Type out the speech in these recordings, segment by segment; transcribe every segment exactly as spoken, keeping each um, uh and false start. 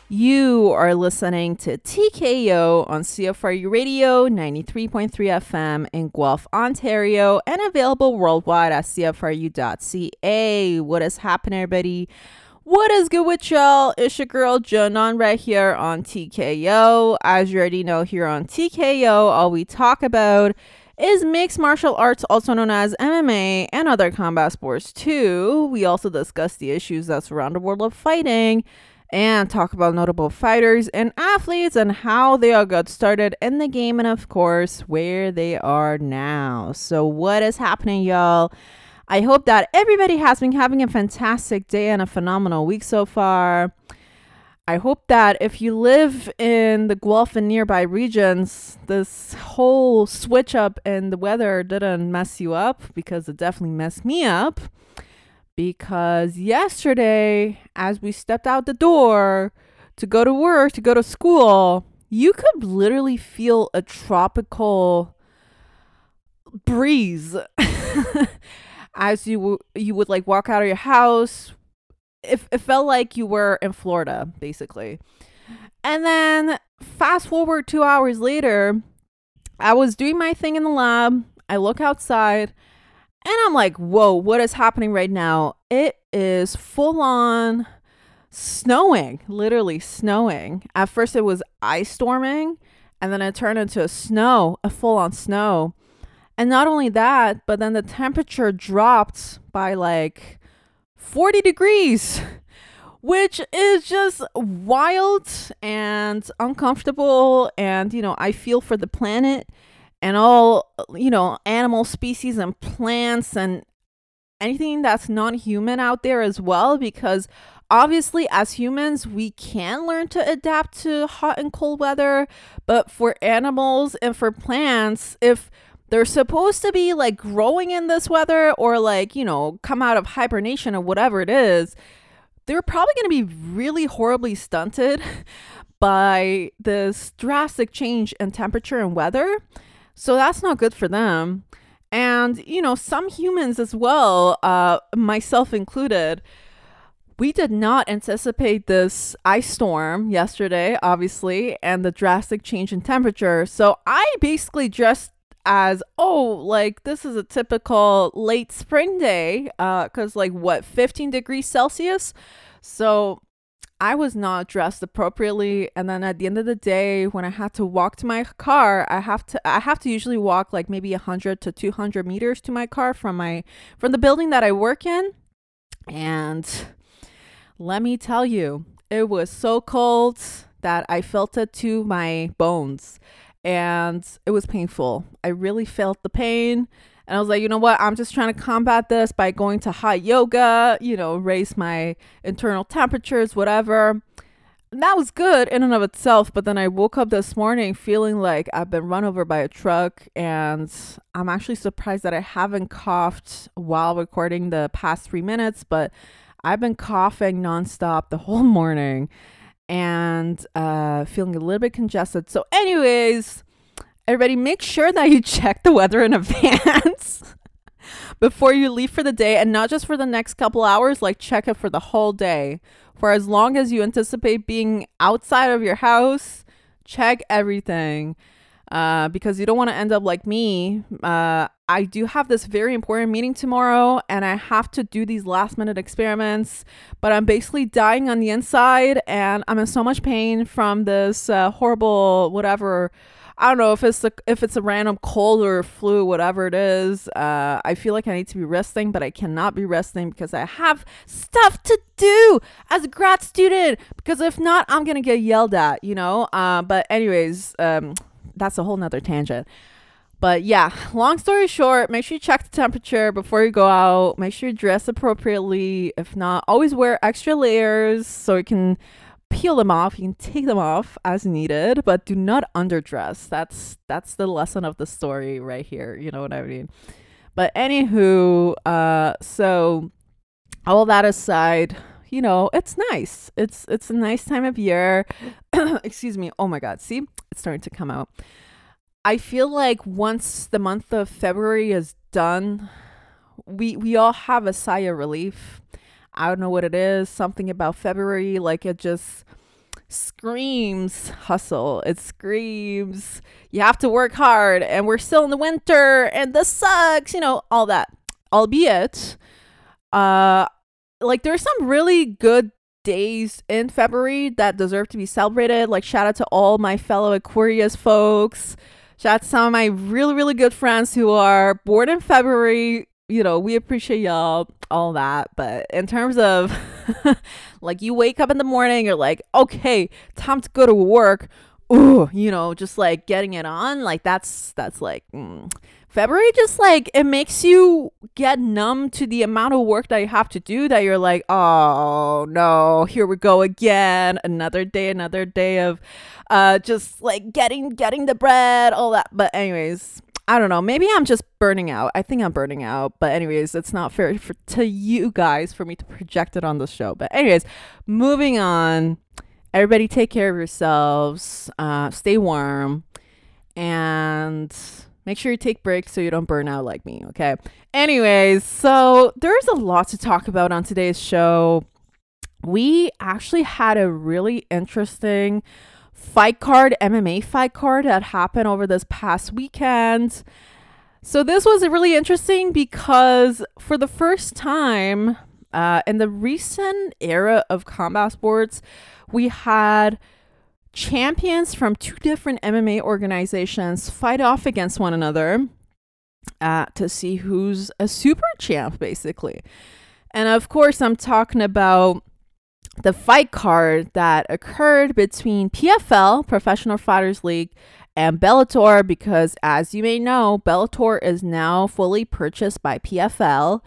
You are listening to T K O on C F R U Radio ninety-three point three F M in Guelph, Ontario, and available worldwide at c f r u dot c a. What is happening, everybody? What is good with y'all? It's your girl Jonan right here on T K O. As you already know, here on T K O, all we talk about is mixed martial arts, also known as M M A, and other combat sports too. We also discuss the issues that surround the world of fighting and talk about notable fighters and athletes and how they all got started in the game and, of course, where they are now. So what is happening, y'all? I hope that everybody has been having a fantastic day and a phenomenal week so far. I hope that if you live in the Guelph and nearby regions, this whole switch up in the weather didn't mess you up, because it definitely messed me up. Because yesterday, as we stepped out the door to go to work, to go to school, you could literally feel a tropical breeze as you w- you would like walk out of your house. It, it felt like you were in Florida, basically. And then fast forward two hours later, I was doing my thing in the lab. I look outside. And I'm like, whoa, what is happening right now? It is full on snowing, literally snowing. At first it was ice storming, and then it turned into a snow, a full on snow. And not only that, but then the temperature dropped by like forty degrees, which is just wild and uncomfortable. And, you know, I feel for the planet and all, you know, animal species and plants and anything that's non-human out there as well, because obviously as humans we can learn to adapt to hot and cold weather, but for animals and for plants, if they're supposed to be like growing in this weather or like, you know, come out of hibernation or whatever it is, they're probably going to be really horribly stunted by this drastic change in temperature and weather. So that's not good for them. And, you know, some humans as well, uh, myself included, we did not anticipate this ice storm yesterday, obviously, and the drastic change in temperature. So I basically dressed as, oh, like this is a typical late spring day, uh, because like what, fifteen degrees Celsius? So I was not dressed appropriately, and then at the end of the day, when I had to walk to my car, I have to I have to usually walk like maybe one hundred to two hundred meters to my car from my from the building that I work in. And let me tell you, it was so cold that I felt it to my bones, and it was painful. I really felt the pain. And I was like, you know what? I'm just trying to combat this by going to hot yoga, you know, raise my internal temperatures, whatever. And that was good in and of itself. But then I woke up this morning feeling like I've been run over by a truck. And I'm actually surprised that I haven't coughed while recording the past three minutes. But I've been coughing nonstop the whole morning and uh, feeling a little bit congested. So anyways, everybody, make sure that you check the weather in advance before you leave for the day, and not just for the next couple hours, like check it for the whole day. For as long as you anticipate being outside of your house, check everything, uh, because you don't want to end up like me. Uh, I do have this very important meeting tomorrow, and I have to do these last minute experiments, but I'm basically dying on the inside, and I'm in so much pain from this uh, horrible whatever. I don't know if it's a, if it's a random cold or flu, whatever it is. Uh, I feel like I need to be resting, but I cannot be resting because I have stuff to do as a grad student. Because if not, I'm going to get yelled at, you know? Uh, but anyways, um, that's a whole nother tangent. But yeah, long story short, make sure you check the temperature before you go out. Make sure you dress appropriately. If not, always wear extra layers so you can peel them off. You can take them off as needed, but do not underdress. That's that's the lesson of the story right here. You know what I mean? But anywho, uh, so all that aside, you know, it's nice. It's it's a nice time of year. Excuse me. Oh my God. See, it's starting to come out. I feel like once the month of February is done, we we all have a sigh of relief. I don't know what it is. Something about February, like it just screams hustle. It screams you have to work hard, and we're still in the winter, and this sucks, you know, all that. Albeit, uh, like there's some really good days in February that deserve to be celebrated. Like, shout out to all my fellow Aquarius folks. Shout out to some of my really, really good friends who are born in February. You know, we appreciate y'all, all that. But in terms of like, you wake up in the morning, you're like, okay, time to go to work. Ooh, you know, just like getting it on. Like, that's, that's like, mm. February just like, it makes you get numb to the amount of work that you have to do, that you're like, oh no, here we go again. Another day, another day of uh, just like getting, getting the bread, all that. But anyways, I don't know. Maybe I'm just burning out. I think I'm burning out. But anyways, it's not fair for, to you guys for me to project it on the show. But anyways, moving on. Everybody take care of yourselves. Uh, stay warm. And make sure you take breaks so you don't burn out like me, okay? Anyways, so there's a lot to talk about on today's show. We actually had a really interesting fight card, M M A fight card that happened over this past weekend. So this was really interesting because for the first time uh, in the recent era of combat sports, we had champions from two different M M A organizations fight off against one another uh, to see who's a super champ, basically. And of course, I'm talking about the fight card that occurred between P F L, Professional Fighters League, and Bellator, because as you may know, Bellator is now fully purchased by P F L.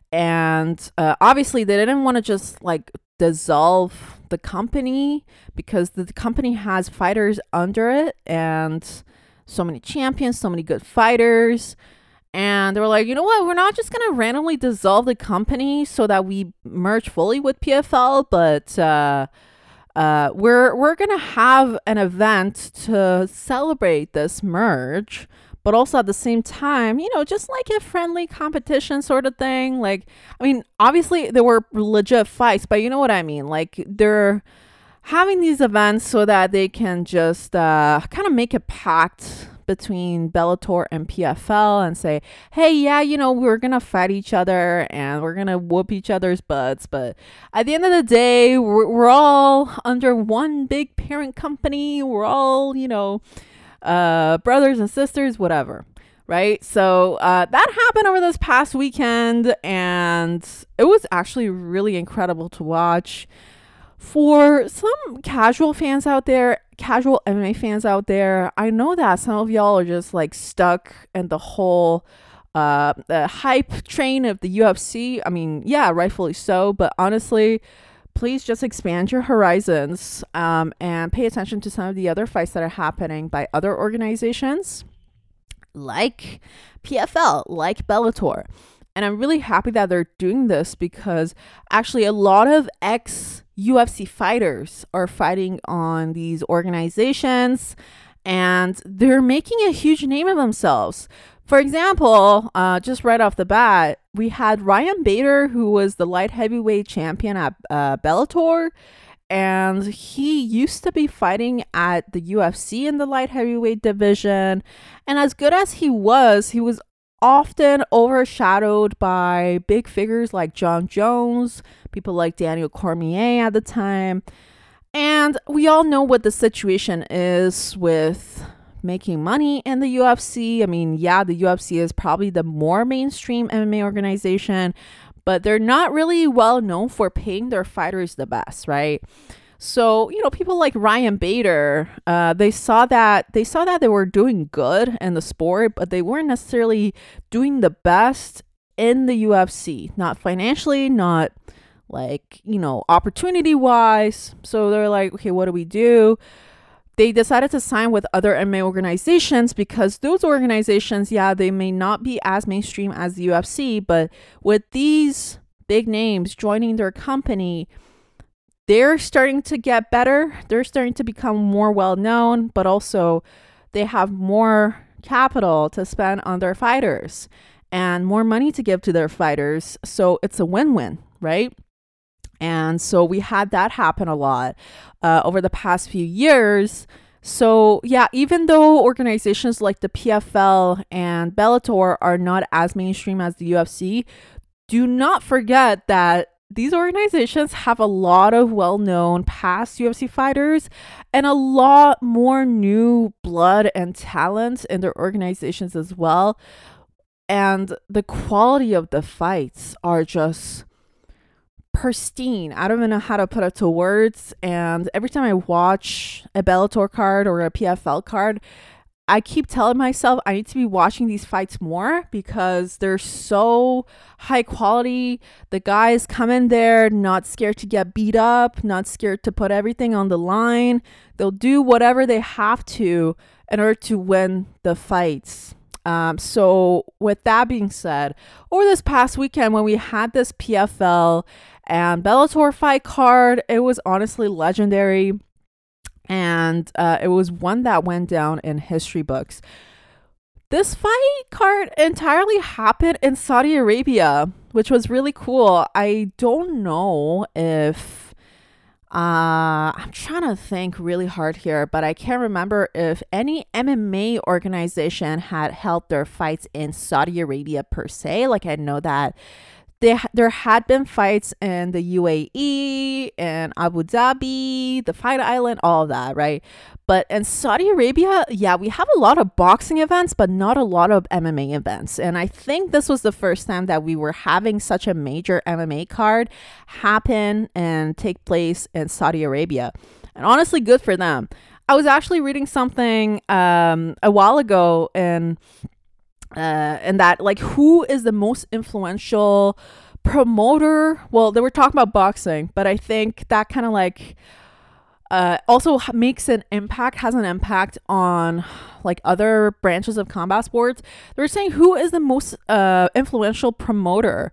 And uh, obviously, they didn't want to just like dissolve the company because the company has fighters under it and so many champions, so many good fighters. And they were like, you know what? We're not just going to randomly dissolve the company so that we merge fully with P F L, but uh, uh, we're we're going to have an event to celebrate this merge, but also at the same time, you know, just like a friendly competition sort of thing. Like, I mean, obviously there were legit fights, but you know what I mean? Like, they're having these events so that they can just uh, kind of make a pact between Bellator and P F L and say, hey, yeah, you know, we're going to fight each other and we're going to whoop each other's butts. But at the end of the day, we're, we're all under one big parent company. We're all, you know, uh, brothers and sisters, whatever. Right. So uh, that happened over this past weekend, and it was actually really incredible to watch. For some casual fans out there, casual M M A fans out there, I know that some of y'all are just like stuck in the whole uh, the hype train of the U F C. I mean, yeah, rightfully so. But honestly, please just expand your horizons um, and pay attention to some of the other fights that are happening by other organizations like P F L, like Bellator. And I'm really happy that they're doing this because actually a lot of ex U F C fighters are fighting on these organizations and they're making a huge name of themselves. For example, uh, just right off the bat, we had Ryan Bader, who was the light heavyweight champion at uh, Bellator. And he used to be fighting at the U F C in the light heavyweight division. And as good as he was, he was often overshadowed by big figures like John Jones, people like Daniel Cormier at the time. And we all know what the situation is with making money in the U F C. I mean, yeah, the U F C is probably the more mainstream M M A organization, but they're not really well known for paying their fighters the best, right? So, you know, people like Ryan Bader, uh, they saw that they saw that they were doing good in the sport, but they weren't necessarily doing the best in the U F C, not financially, not like, you know, opportunity wise. So they're like, okay, what do we do? They decided to sign with other M M A organizations because those organizations, yeah, they may not be as mainstream as the U F C, but with these big names joining their company, they're starting to get better. They're starting to become more well known, but also they have more capital to spend on their fighters and more money to give to their fighters. So it's a win-win, right? And so we had that happen a lot uh, over the past few years. So, yeah, even though organizations like the P F L and Bellator are not as mainstream as the U F C, do not forget that these organizations have a lot of well-known past U F C fighters and a lot more new blood and talent in their organizations as well. And the quality of the fights are just pristine. I don't even know how to put it to words. And every time I watch a Bellator card or a P F L card, I keep telling myself I need to be watching these fights more because they're so high quality. The guys come in there not scared to get beat up, not scared to put everything on the line. They'll do whatever they have to in order to win the fights. Um, so with that being said, over this past weekend when we had this P F L and Bellator fight card, it was honestly legendary. And uh, it was one that went down in history books. This fight card entirely happened in Saudi Arabia, which was really cool. I don't know if uh, I'm trying to think really hard here, but I can't remember if any M M A organization had held their fights in Saudi Arabia per se. Like I know that There, there had been fights in the U A E and Abu Dhabi, the Fight Island, all of that, right? But in Saudi Arabia, yeah, we have a lot of boxing events, but not a lot of M M A events. And I think this was the first time that we were having such a major M M A card happen and take place in Saudi Arabia. And honestly, good for them. I was actually reading something um, a while ago and uh, and that like who is the most influential promoter? Well, they were talking about boxing, but I think that kind of like uh, also makes an impact, has an impact on like other branches of combat sports. They were saying who is the most uh, influential promoter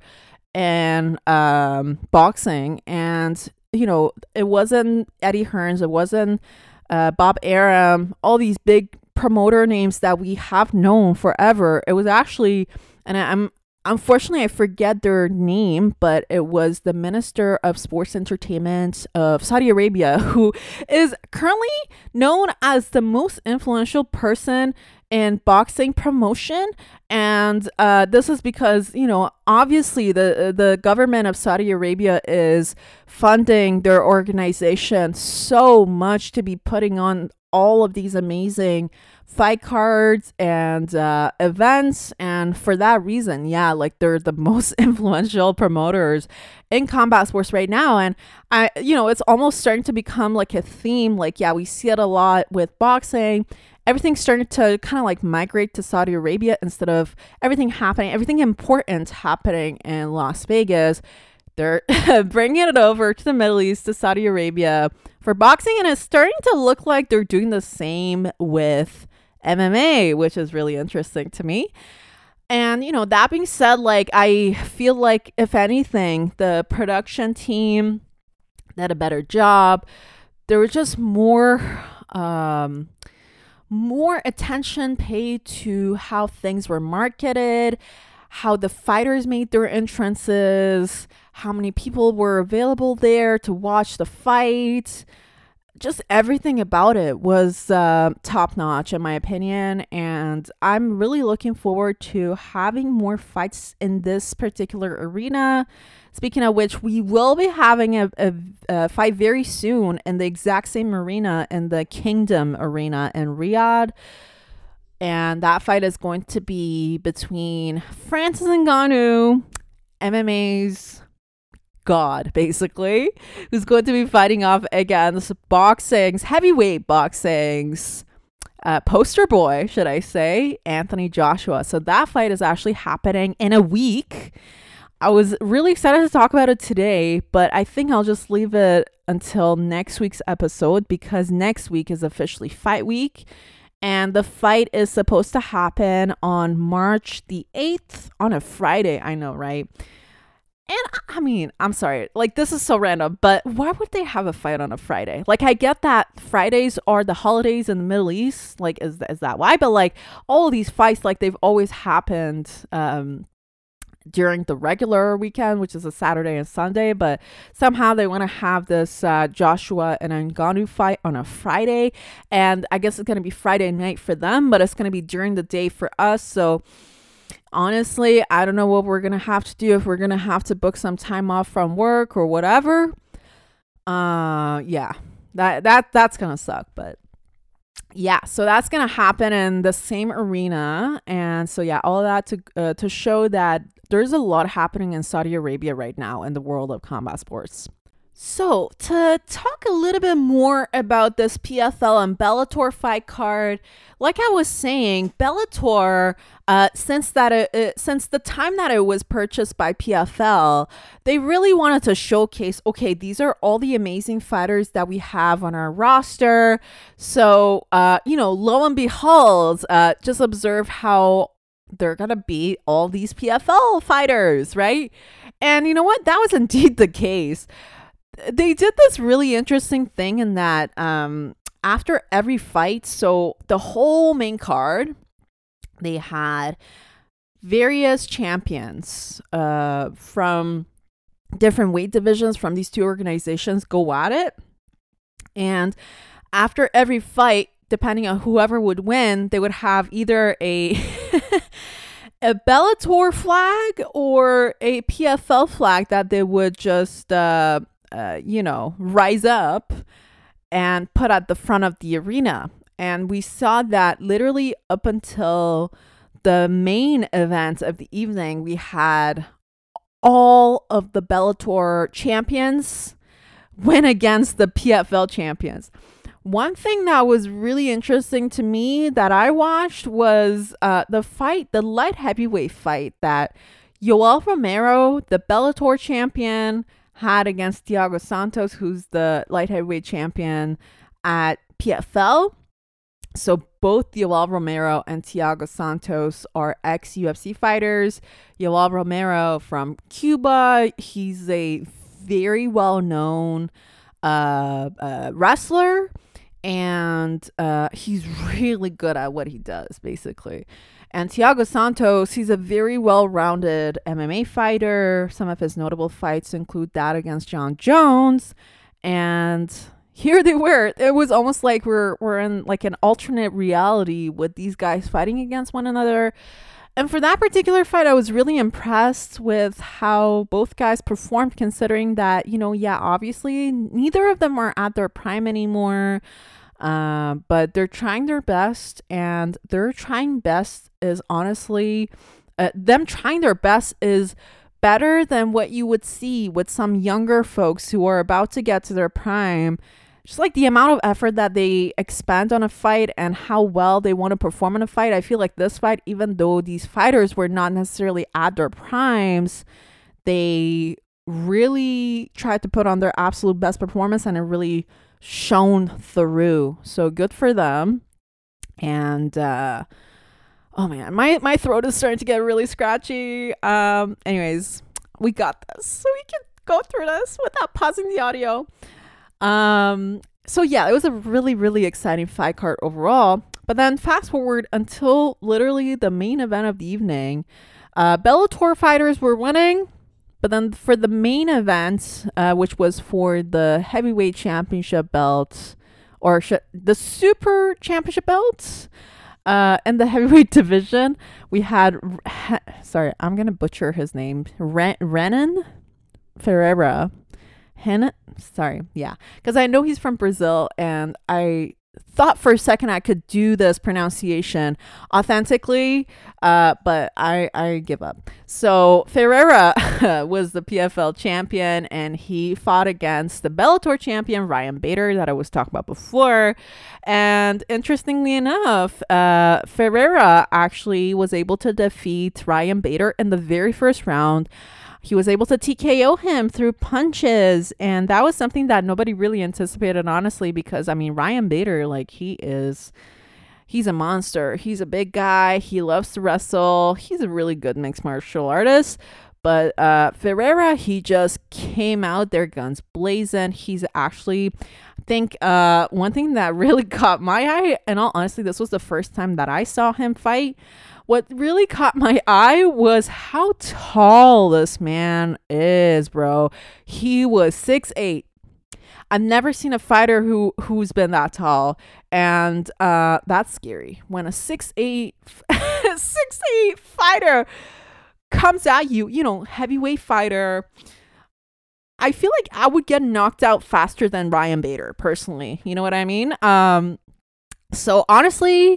in um, boxing, and you know, it wasn't Eddie Hearns, it wasn't uh, Bob Arum, all these big promoter names that we have known forever. It was actually, and I'm unfortunately I forget their name, but it was the Minister of Sports Entertainment of Saudi Arabia, who is currently known as the most influential person in boxing promotion. And uh, this is because, you know, obviously the the government of Saudi Arabia is funding their organization so much to be putting on all of these amazing fight cards and uh, events. And for that reason, yeah, like they're the most influential promoters in combat sports right now. And I, you know, it's almost starting to become like a theme. Like, yeah, we see it a lot with boxing. Everything's starting to kind of like migrate to Saudi Arabia instead of everything happening, everything important happening in Las Vegas. They're bringing it over to the Middle East, to Saudi Arabia for boxing. And it's starting to look like they're doing the same with M M A, which is really interesting to me. And, you know, that being said, like, I feel like, if anything, the production team did a better job. There was just more, um, more attention paid to how things were marketed, how the fighters made their entrances, how many people were available there to watch the fight. Just everything about it was uh, top notch in my opinion, and I'm really looking forward to having more fights in this particular arena. Speaking of which, we will be having a, a, a fight very soon in the exact same arena, in the Kingdom Arena in Riyadh. And that fight is going to be between Francis Ngannou, M M A's god, basically, who's going to be fighting off against boxing's, heavyweight boxing's uh, poster boy, should I say, Anthony Joshua. So that fight is actually happening in a week. I was really excited to talk about it today, but I think I'll just leave it until next week's episode, because next week is officially fight week. And the fight is supposed to happen on March the eighth, on a Friday. I know, right? And I mean, I'm sorry, like, this is so random, but why would they have a fight on a Friday? Like, I get that Fridays are the holidays in the Middle East. Like, is, is that why? But like, all of these fights, like, they've always happened um, during the regular weekend, which is a Saturday and Sunday, but somehow they want to have this uh, Joshua and Ngannou fight on a Friday, and I guess it's going to be Friday night for them, but it's going to be during the day for us. So honestly, I don't know what we're going to have to do, if we're going to have to book some time off from work or whatever. Uh, yeah, that that that's going to suck, but yeah, so that's going to happen in the same arena. And so yeah, all of that to uh, to show that there's a lot happening in Saudi Arabia right now in the world of combat sports. So to talk a little bit more about this P F L and Bellator fight card, like I was saying, Bellator, uh, since that it, it, since the time that it was purchased by P F L, they really wanted to showcase, okay, these are all the amazing fighters that we have on our roster. So, uh, you know, lo and behold, uh, just observe how they're gonna be all these P F L fighters, right? And you know what? That was indeed the case. They did this really interesting thing in that um, after every fight, so the whole main card, they had various champions uh, from different weight divisions from these two organizations go at it. And after every fight, depending on whoever would win, they would have either a a Bellator flag or a P F L flag that they would just uh, Uh, you know, rise up and put at the front of the arena. And we saw that literally up until the main event of the evening, we had all of the Bellator champions win against the P F L champions. One thing that was really interesting to me that I watched was uh, the fight, the light heavyweight fight that Yoel Romero, the Bellator champion, had against Thiago Santos, who's the light heavyweight champion at P F L. So both Yoel Romero and Thiago Santos are ex-U F C fighters. Yoel Romero from Cuba. He's a very well-known uh, uh, wrestler, and uh, he's really good at what he does, basically. And Thiago Santos, he's a very well-rounded M M A fighter. Some of his notable fights include that against John Jones. And here they were. It was almost like we're we're in like an alternate reality with these guys fighting against one another. And for that particular fight, I was really impressed with how both guys performed, considering that, you know, yeah, obviously neither of them are at their prime anymore. Uh, but they're trying their best, and their trying best is honestly, uh, them trying their best is better than what you would see with some younger folks who are about to get to their prime. Just like the amount of effort that they expend on a fight and how well they want to perform in a fight. I feel like this fight, even though these fighters were not necessarily at their primes, they really tried to put on their absolute best performance, and it really shown through. So good for them. And uh oh man, my my throat is starting to get really scratchy. Um anyways, we got this, so we can go through this without pausing the audio. Um so yeah, it was a really really exciting fight card overall. But then fast forward until literally the main event of the evening, uh Bellator fighters were winning. But then for the main event, uh, which was for the heavyweight championship belt, or sh- the super championship belt, uh, and the heavyweight division, we had, ha- sorry, I'm going to butcher his name, Ren- Renan Ferreira. Hen- sorry, yeah. Because I know he's from Brazil, and I thought for a second I could do this pronunciation authentically, uh, but I, I give up. So Ferreira was the P F L champion, and he fought against the Bellator champion, Ryan Bader, that I was talking about before. And interestingly enough, uh, Ferreira actually was able to defeat Ryan Bader in the very first round. He was able to T K O him through punches. And that was something that nobody really anticipated, honestly, because, I mean, Ryan Bader, like, he is, he's a monster. He's a big guy. He loves to wrestle. He's a really good mixed martial artist. But uh, Ferreira, he just came out there guns blazing. He's actually, I think, uh, one thing that really caught my eye, and all honestly, this was the first time that I saw him fight, what really caught my eye was how tall this man is, bro. He was six eight. I've never seen a fighter who who's been that tall, and uh, that's scary. When a six eight six eight fighter comes at you, you know, heavyweight fighter, I feel like I would get knocked out faster than Ryan Bader, personally. You know what I mean? Um, so honestly,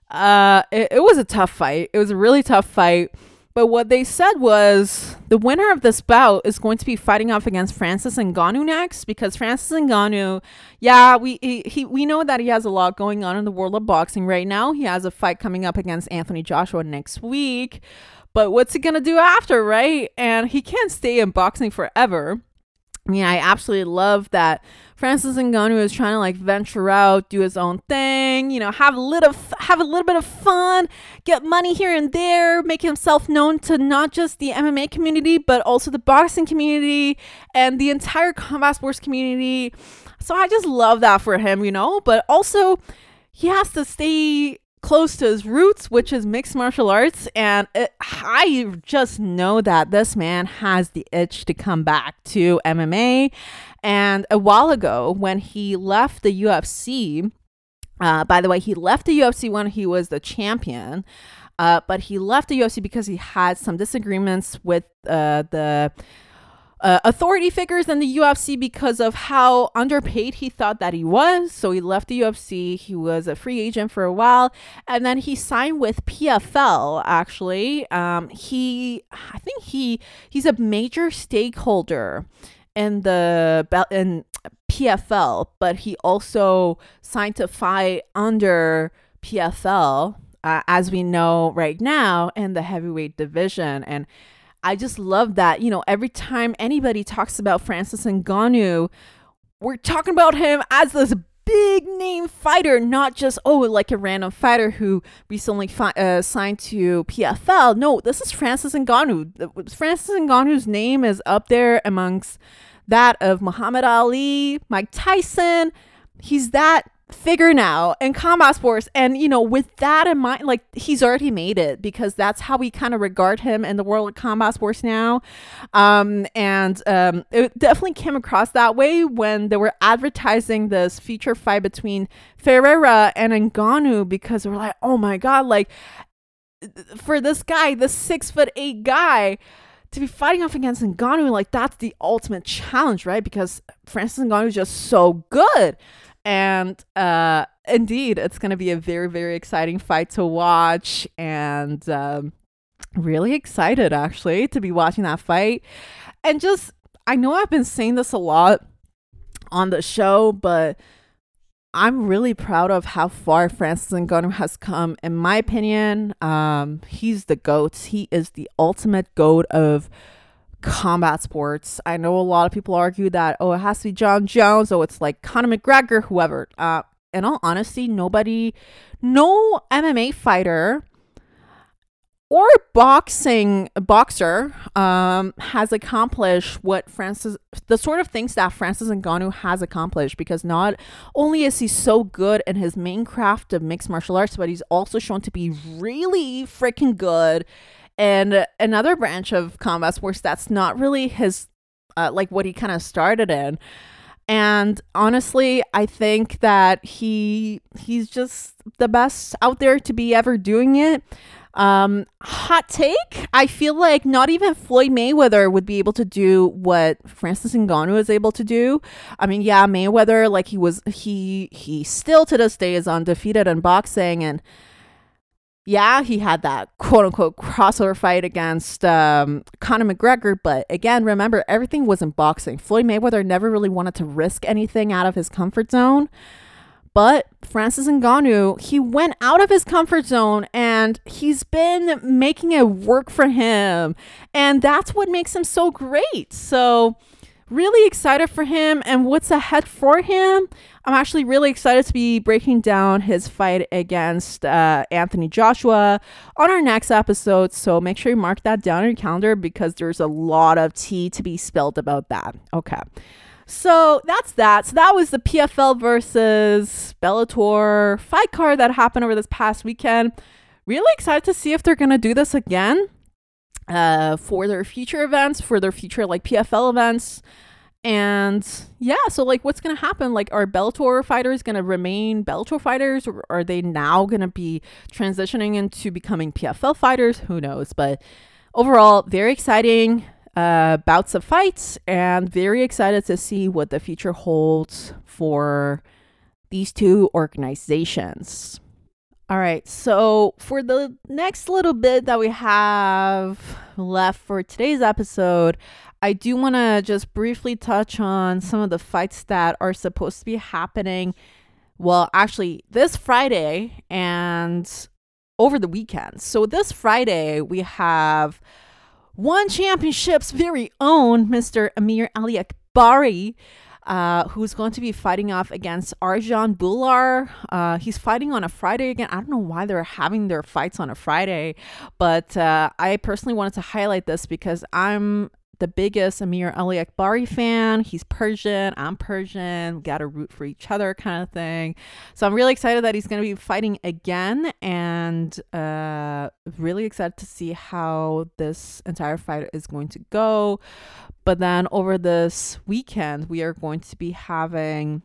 uh, it, it was a tough fight. It was a really tough fight. But what they said was the winner of this bout is going to be fighting off against Francis Ngannou next, because Francis Ngannou, yeah, we he, he we know that he has a lot going on in the world of boxing right now. He has a fight coming up against Anthony Joshua next week. But what's he going to do after, right? And he can't stay in boxing forever. I mean, I absolutely love that Francis Ngannou is trying to like venture out, do his own thing, you know, have a little, have a little bit of fun, get money here and there, make himself known to not just the M M A community, but also the boxing community and the entire combat sports community. So I just love that for him, you know, but also he has to stay close to his roots, which is mixed martial arts, and it, I just know that this man has the itch to come back to M M A. And a while ago when he left the U F C, uh, by the way, he left the U F C when he was the champion, uh, but he left the U F C because he had some disagreements with uh, the Uh, authority figures in the U F C because of how underpaid he thought that he was. So he left the U F C. He was a free agent for a while, and then he signed with P F L. Actually, um, he, I think he, he's a major stakeholder in the in P F L, but he also signed to fight under P F L, uh, as we know right now, in the heavyweight division. And I just love that, you know, every time anybody talks about Francis Ngannou, we're talking about him as this big name fighter, not just, oh, like a random fighter who recently fi- uh, signed to P F L. No, this is Francis Ngannou. Francis Ngannou's name is up there amongst that of Muhammad Ali, Mike Tyson. He's that figure now in combat sports, and you know, with that in mind, like, he's already made it, because that's how we kind of regard him in the world of combat sports now. Um and um it definitely came across that way when they were advertising this feature fight between Ferreira and Ngannou, because we're like, oh my god, like, for this guy, this six foot eight guy, to be fighting off against Ngannou, like, that's the ultimate challenge, right? Because Francis Ngannou is just so good. And uh, indeed, it's going to be a very, very exciting fight to watch. And um, really excited, actually, to be watching that fight. And just, I know I've been saying this a lot on the show, but I'm really proud of how far Francis Ngannou has come. In my opinion, um, he's the GOAT. He is the ultimate GOAT of combat sports. I know a lot of people argue that, oh, it has to be John Jones, oh, it's like Conor McGregor, whoever. Uh, in all honesty, nobody, no M M A fighter or boxing boxer um, has accomplished what Francis, the sort of things that Francis Ngannou has accomplished, because not only is he so good in his main craft of mixed martial arts, but he's also shown to be really freaking good and another branch of combat sports that's not really his, uh, like what he kind of started in. And honestly, I think that he he's just the best out there to be ever doing it. Um, hot take, I feel like not even Floyd Mayweather would be able to do what Francis Ngannou is able to do. I mean, yeah, Mayweather, like he was, he he still to this day is undefeated in boxing, and yeah, he had that quote unquote crossover fight against um, Conor McGregor. But again, remember, everything was in boxing. Floyd Mayweather never really wanted to risk anything out of his comfort zone. But Francis Ngannou, he went out of his comfort zone, and he's been making it work for him. And that's what makes him so great. So really excited for him and what's ahead for him. I'm actually really excited to be breaking down his fight against uh, Anthony Joshua on our next episode. So make sure you mark that down in your calendar, because there's a lot of tea to be spilled about that. Okay. So that's that. So that was the P F L versus Bellator fight card that happened over this past weekend. really excited to see if they're going to do this again uh, for their future events, for their future like P F L events. And yeah, so like what's going to happen? Like, are Bellator fighters going to remain Bellator fighters, or are they now going to be transitioning into becoming P F L fighters? Who knows? But overall, very exciting uh, bouts of fights, and very excited to see what the future holds for these two organizations. All right, so for the next little bit that we have left for today's episode, I do want to just briefly touch on some of the fights that are supposed to be happening. Well, actually, this Friday and over the weekend. So this Friday, we have One Championship's very own Mister Amir Ali Akbari, uh, who's going to be fighting off against Arjan Bular. Uh, he's fighting on a Friday again. I don't know why they're having their fights on a Friday, but uh, I personally wanted to highlight this because I'm the biggest Amir Ali Akbari fan. He's Persian, I'm Persian, we gotta root for each other kind of thing. So I'm really excited that he's going to be fighting again, and uh, really excited to see how this entire fight is going to go. But then over this weekend, we are going to be having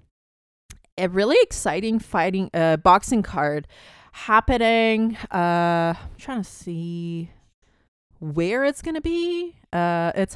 a really exciting fighting uh, boxing card happening. Uh, I'm trying to see where it's going to be. Uh, it's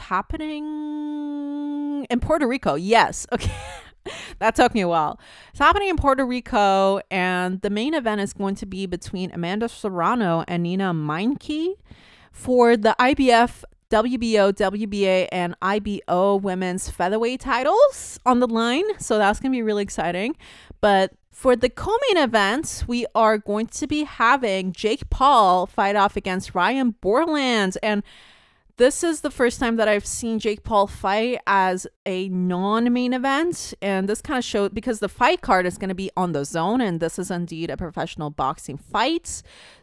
happening in Puerto Rico. Yes. Okay. That took me a while. It's happening in Puerto Rico, and the main event is going to be between Amanda Serrano and Nina Meinke for the I B F, W B O, W B A, and I B O women's featherweight titles on the line. So that's going to be really exciting. But for the co-main event, we are going to be having Jake Paul fight off against Ryan Borland. And this is the first time that I've seen Jake Paul fight as a non-main event. And this kind of showed, because the fight card is going to be on the zone, and this is indeed a professional boxing fight.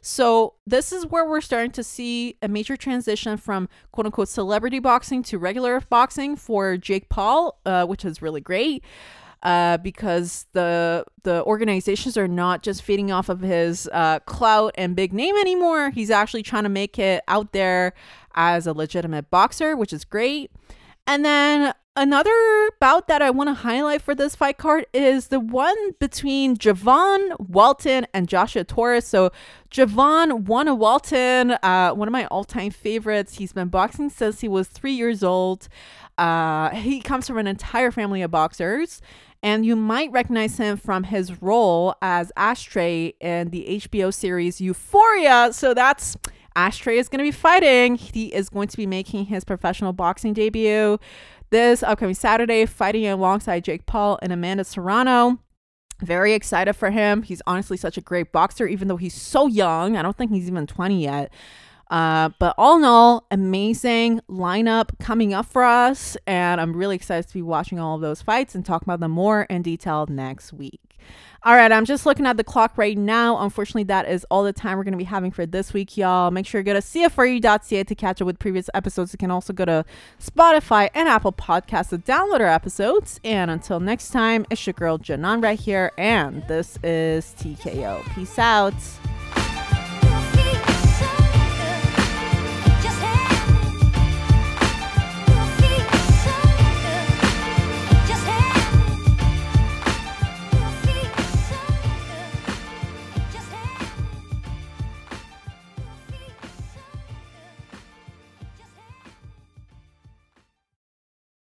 So this is where we're starting to see a major transition from quote unquote celebrity boxing to regular boxing for Jake Paul, uh, which is really great. Uh, because the the organizations are not just feeding off of his uh, clout and big name anymore. He's actually trying to make it out there as a legitimate boxer, which is great. And then another bout that I want to highlight for this fight card is the one between Javon Walton and Joshua Torres. So Javon won a Walton, uh, one of my all-time favorites. He's been boxing since he was three years old. Uh, he comes from an entire family of boxers. And you might recognize him from his role as Ashtray in the H B O series Euphoria. So that's Ashtray is going to be fighting. He is going to be making his professional boxing debut this upcoming Saturday, fighting alongside Jake Paul and Amanda Serrano. Very excited for him. He's honestly such a great boxer, even though he's so young. I don't think he's even twenty yet. Uh, but all in all, amazing lineup coming up for us. And I'm really excited to be watching all of those fights and talk about them more in detail next week. All right, I'm just looking at the clock right now. Unfortunately, that is all the time we're going to be having for this week, y'all. Make sure you go to C F R U dot C A to catch up with previous episodes. You can also go to Spotify and Apple Podcasts to download our episodes. And until next time, it's your girl, Janan, right here. And this is T K O. Peace out.